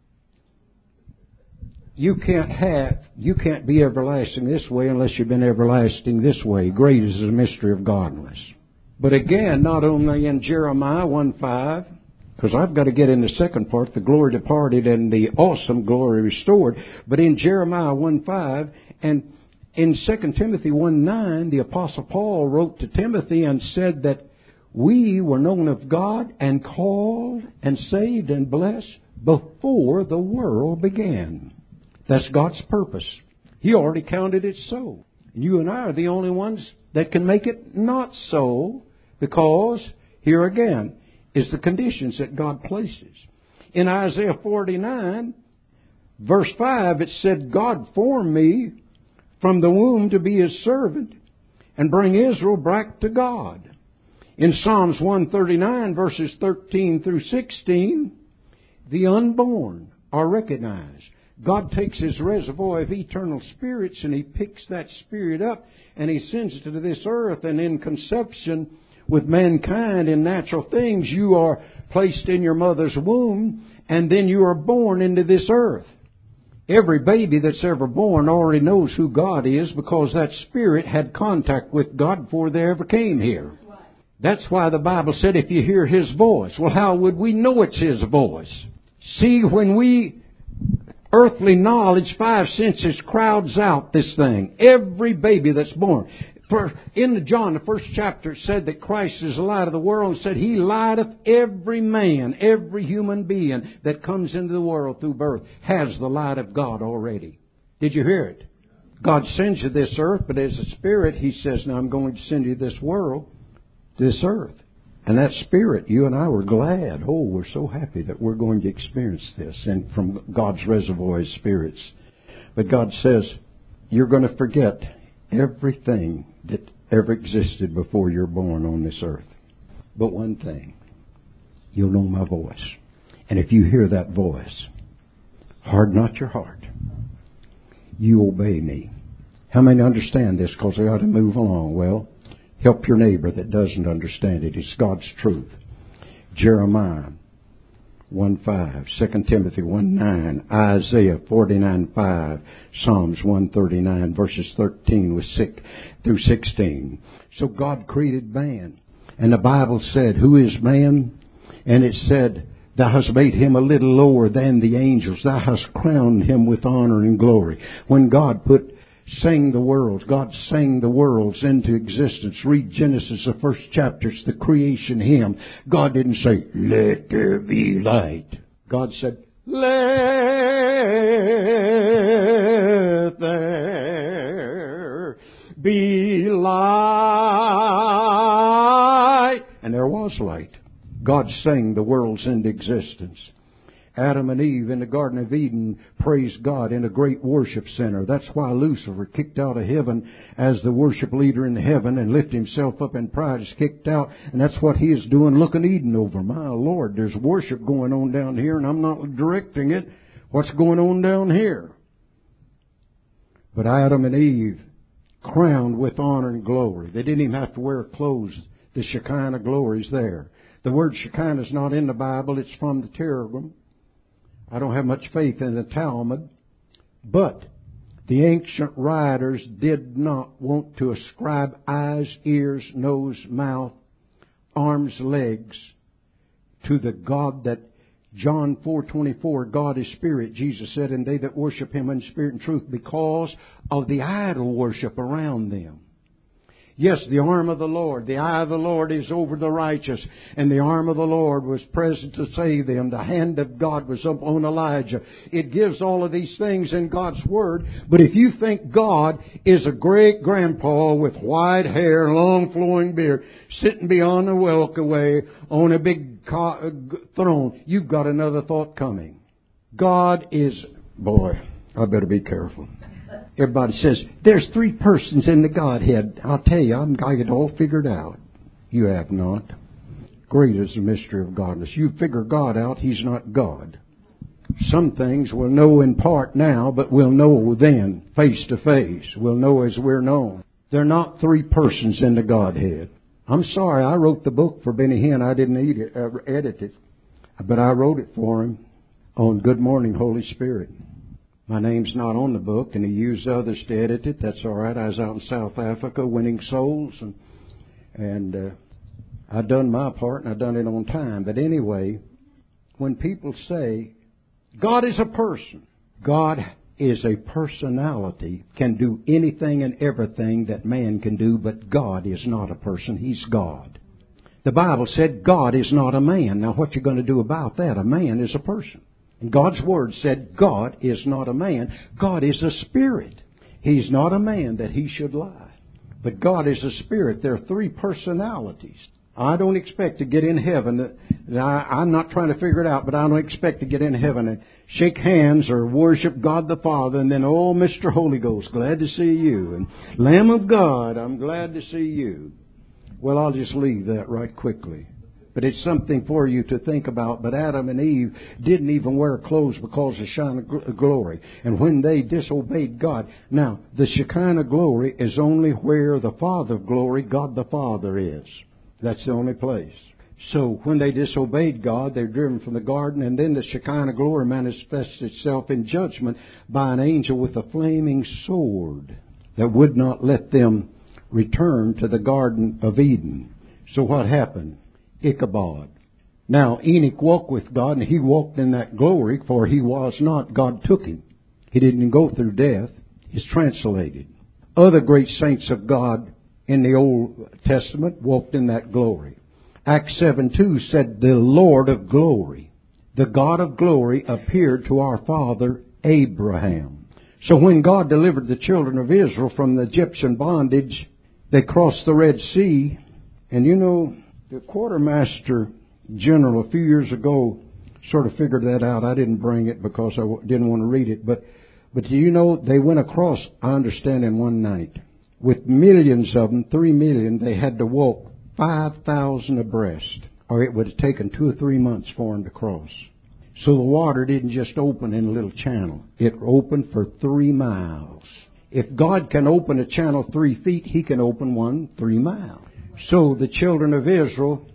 You can't be everlasting this way unless you've been everlasting this way. Great is the mystery of godliness. But again, not only in Jeremiah 1:5, because I've got to get in the second part, the glory departed and the awesome glory restored. But in Jeremiah 1:5 and in 2 Timothy 1:9, the Apostle Paul wrote to Timothy and said that we were known of God and called and saved and blessed before the world began. That's God's purpose. He already counted it so. And you and I are the only ones that can make it not so, because here again is the conditions that God places. In Isaiah 49, verse 5, it said, God formed me from the womb to be His servant and bring Israel back to God. In Psalms 139, verses 13 through 16, the unborn are recognized. God takes His reservoir of eternal spirits and He picks that spirit up and He sends it to this earth. And in conception with mankind in natural things, you are placed in your mother's womb and then you are born into this earth. Every baby that's ever born already knows who God is, because that spirit had contact with God before they ever came here. That's why the Bible said if you hear His voice. Well, how would we know it's His voice? See, when we earthly knowledge, 5 senses crowds out this thing. Every baby that's born. In John, the first chapter, said that Christ is the light of the world, and said He lighteth every man, every human being that comes into the world through birth has the light of God already. Did you hear it? God sends you this earth, but as a spirit, He says, now I'm going to send you this world, this earth. And that spirit, you and I were glad. Oh, we're so happy that we're going to experience this, and from God's reservoir of spirits. But God says, you're going to forget everything that ever existed before you're born on this earth. But one thing, you'll know my voice. And if you hear that voice, harden not your heart. You obey me. How many understand this? Because they ought to move along. Well, help your neighbor that doesn't understand it. It's God's truth. Jeremiah 1:5, 2 Timothy 1:9, Isaiah 49:5, Psalms 139, verses 13 through 16. So God created man. And the Bible said, who is man? And it said, Thou hast made him a little lower than the angels. Thou hast crowned him with honor and glory. When God sang the worlds into existence. Read Genesis, the first chapter. It's the creation hymn. God didn't say, let there be light. God said, let there be light. And there was light. God sang the worlds into existence. Adam and Eve in the Garden of Eden praised God in a great worship center. That's why Lucifer, kicked out of heaven as the worship leader in heaven and lifted himself up in pride, is kicked out. And that's what he is doing, looking Eden over. My Lord, there's worship going on down here and I'm not directing it. What's going on down here? But Adam and Eve, crowned with honor and glory. They didn't even have to wear clothes. The Shekinah glory's there. The word Shekinah is not in the Bible. It's from the Targum. I don't have much faith in the Talmud, but the ancient writers did not want to ascribe eyes, ears, nose, mouth, arms, legs to the God that John 4:24, God is spirit, Jesus said, and they that worship Him in spirit and truth, because of the idol worship around them. Yes, the arm of the Lord, the eye of the Lord is over the righteous, and the arm of the Lord was present to save them. The hand of God was up on Elijah. It gives all of these things in God's Word. But if you think God is a great grandpa with white hair, long flowing beard, sitting beyond the welterway on a big throne, you've got another thought coming. God is, boy, I better be careful. Everybody says, there's 3 persons in the Godhead. I'll tell you, I've got it all figured out. You have not. Great is the mystery of godliness. You figure God out, He's not God. Some things we'll know in part now, but we'll know then, face to face. We'll know as we're known. There are not 3 persons in the Godhead. I'm sorry, I wrote the book for Benny Hinn. I didn't edit it, but I wrote it for him on Good Morning, Holy Spirit. My name's not on the book, and he used others to edit it. That's all right. I was out in South Africa winning souls, and I done my part, and I done it on time. But anyway, when people say, God is a person, God is a personality, can do anything and everything that man can do, but God is not a person. He's God. The Bible said God is not a man. Now what you going to do about that? A man is a person. And God's Word said God is not a man. God is a spirit. He's not a man that he should lie. But God is a spirit. There are three personalities. I don't expect to get in heaven. I'm not trying to figure it out, but I don't expect to get in heaven and shake hands or worship God the Father and then, oh, Mr. Holy Ghost, glad to see you. And Lamb of God, I'm glad to see you. Well, I'll just leave that right quickly. But it's something for you to think about. But Adam and Eve didn't even wear clothes because of Shekinah glory. And when they disobeyed God, now, the Shekinah glory is only where the Father of glory, God the Father, is. That's the only place. So when they disobeyed God, they're driven from the garden, and then the Shekinah glory manifests itself in judgment by an angel with a flaming sword that would not let them return to the Garden of Eden. So what happened? Ichabod. Now Enoch walked with God, and he walked in that glory, for he was not. God took him. He didn't go through death. He's translated. Other great saints of God in the Old Testament walked in that glory. Acts 7:2 said, the Lord of glory, the God of glory, appeared to our father Abraham. So when God delivered the children of Israel from the Egyptian bondage, they crossed the Red Sea. And you know, the quartermaster general a few years ago sort of figured that out. I didn't bring it because I didn't want to read it. But you know, they went across, I understand, in one night. With millions of them, 3 million, they had to walk 5,000 abreast, or it would have taken 2 or 3 months for them to cross. So the water didn't just open in a little channel. It opened for 3 miles. If God can open a channel 3 feet, He can open one 3 miles. So the children of Israel,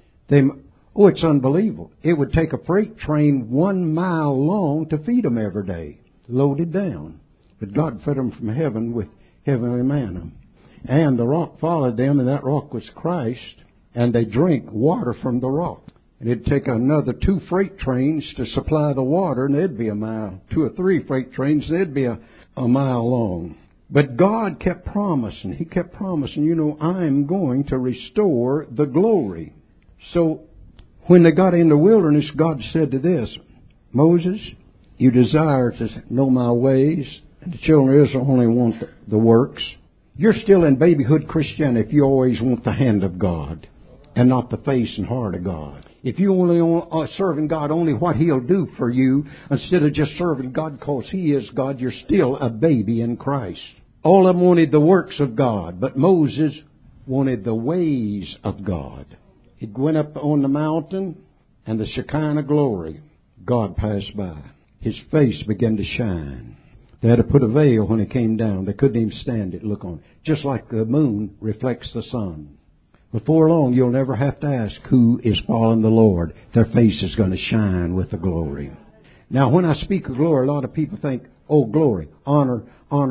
it's unbelievable. It would take a freight train 1 mile long to feed them every day, loaded down. But God fed them from heaven with heavenly manna. And the rock followed them, and that rock was Christ, and they drink water from the rock. And it'd take another 2 freight trains to supply the water, and they'd be a mile. 2 or 3 freight trains, and they'd be a mile long. But God kept promising. He kept promising, you know, I'm going to restore the glory. So when they got in the wilderness, God said to this, Moses, you desire to know my ways, and the children of Israel only want the works. You're still in babyhood Christianity if you always want the hand of God and not the face and heart of God. If you only are serving God only what He'll do for you instead of just serving God because He is God, you're still a baby in Christ. All of them wanted the works of God, but Moses wanted the ways of God. He went up on the mountain, and the Shekinah glory, God passed by. His face began to shine. They had to put a veil when it came down. They couldn't even stand it, look on it. Just like the moon reflects the sun. Before long, you'll never have to ask who is following the Lord. Their face is going to shine with the glory. Now, when I speak of glory, a lot of people think, oh, glory, honor,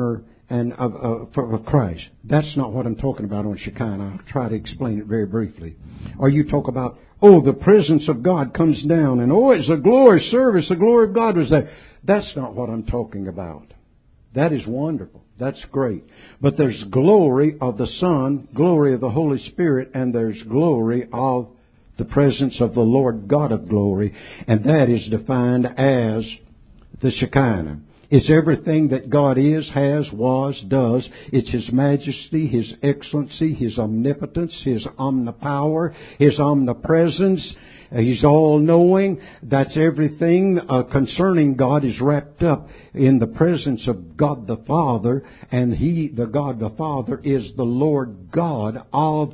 and for Christ. That's not what I'm talking about on Shekinah. I'll try to explain it very briefly. Or you talk about, oh, the presence of God comes down, and oh, it's a glory service. The glory of God was there. That's not what I'm talking about. That is wonderful. That's great. But there's glory of the Son, glory of the Holy Spirit, and there's glory of the presence of the Lord God of glory. And that is defined as the Shekinah. It's everything that God is, has, was, does. It's His majesty, His excellency, His omnipotence, His omnipower, His omnipresence. He's all-knowing. That's everything concerning God is wrapped up in the presence of God the Father. And He, the God the Father, is the Lord God of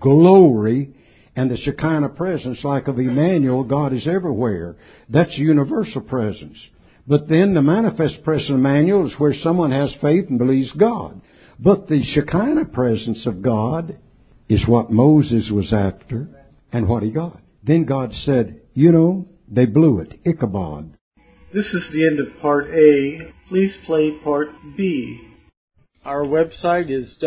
glory. And the Shekinah presence, like of Emmanuel, God is everywhere. That's universal presence. But then the manifest presence of Emmanuel is where someone has faith and believes God. But the Shekinah presence of God is what Moses was after and what he got. Then God said, you know, they blew it. Ichabod. This is the end of Part A. Please play Part B. Our website is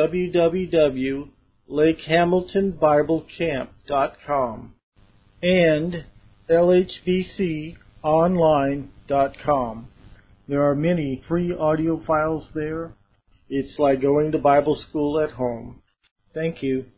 www.lakehamiltonbiblecamp.com and LHBC online.com. There are many free audio files there. It's like going to Bible school at home. Thank you.